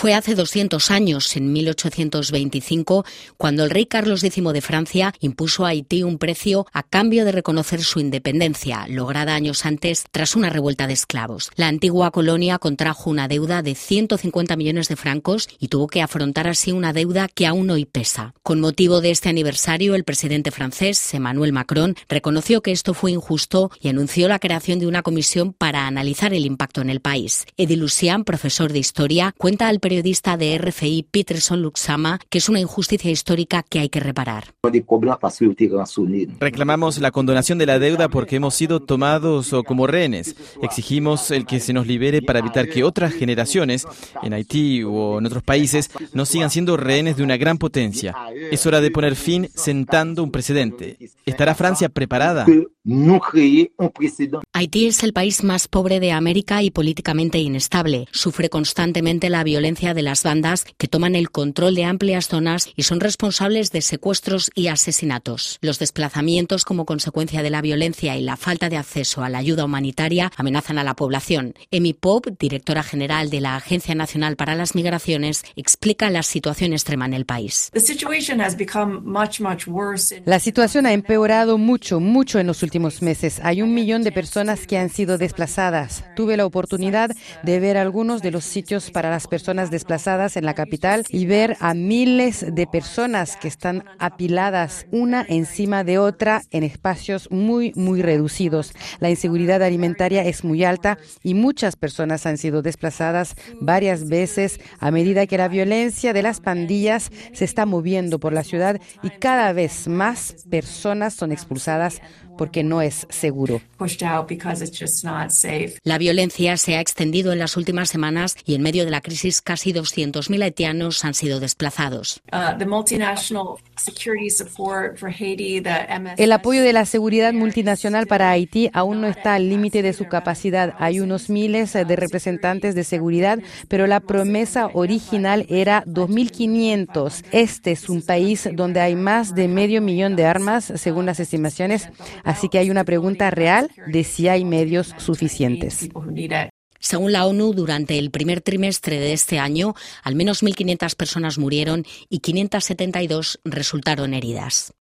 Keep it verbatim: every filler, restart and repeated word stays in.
Fue hace doscientos años, en mil ochocientos veinticinco, cuando el rey Carlos décimo de Francia impuso a Haití un precio a cambio de reconocer su independencia, lograda años antes tras una revuelta de esclavos. La antigua colonia contrajo una deuda de ciento cincuenta millones de francos y tuvo que afrontar así una deuda que aún hoy pesa. Con motivo de este aniversario, el presidente francés, Emmanuel Macron, reconoció que esto fue injusto y anunció la creación de una comisión para analizar el impacto en el país. Edi Lucian, profesor de historia, cuenta al periodista de R F I Peterson Luxama que es una injusticia histórica que hay que reparar. Reclamamos la condonación de la deuda porque hemos sido tomados como rehenes. Exigimos el que se nos libere para evitar que otras generaciones, en Haití o en otros países, no sigan siendo rehenes de una gran potencia. Es hora de poner fin sentando un precedente. ¿Estará Francia preparada? Haití es el país más pobre de América y políticamente inestable. Sufre constantemente la violencia de las bandas que toman el control de amplias zonas y son responsables de secuestros y asesinatos. Los desplazamientos como consecuencia de la violencia y la falta de acceso a la ayuda humanitaria amenazan a la población. Amy Pope, directora general de la Agencia Nacional para las Migraciones, explica la situación extrema en el país. La situación ha empeorado mucho, mucho en los últimos meses. Hay un millón de personas que han sido desplazadas. Tuve la oportunidad de ver algunos de los sitios para las personas desplazadas en la capital y ver a miles de personas que están apiladas una encima de otra en espacios muy, muy reducidos. La inseguridad alimentaria es muy alta y muchas personas han sido desplazadas varias veces a medida que la violencia de las pandillas se está moviendo por la ciudad y cada vez más personas son expulsadas porque no es seguro. La violencia se ha extendido en las últimas semanas y en medio de la crisis casi doscientos mil haitianos han sido desplazados. El apoyo de la seguridad multinacional para Haití aún no está al límite de su capacidad. Hay unos miles de representantes de seguridad, pero la promesa original era dos mil quinientos. Este es un país donde hay más de medio millón de armas, según las estimaciones. Así que hay una pregunta real de si hay medios suficientes. Según la ONU, durante el primer trimestre de este año, al menos mil quinientas personas murieron y quinientas setenta y dos resultaron heridas.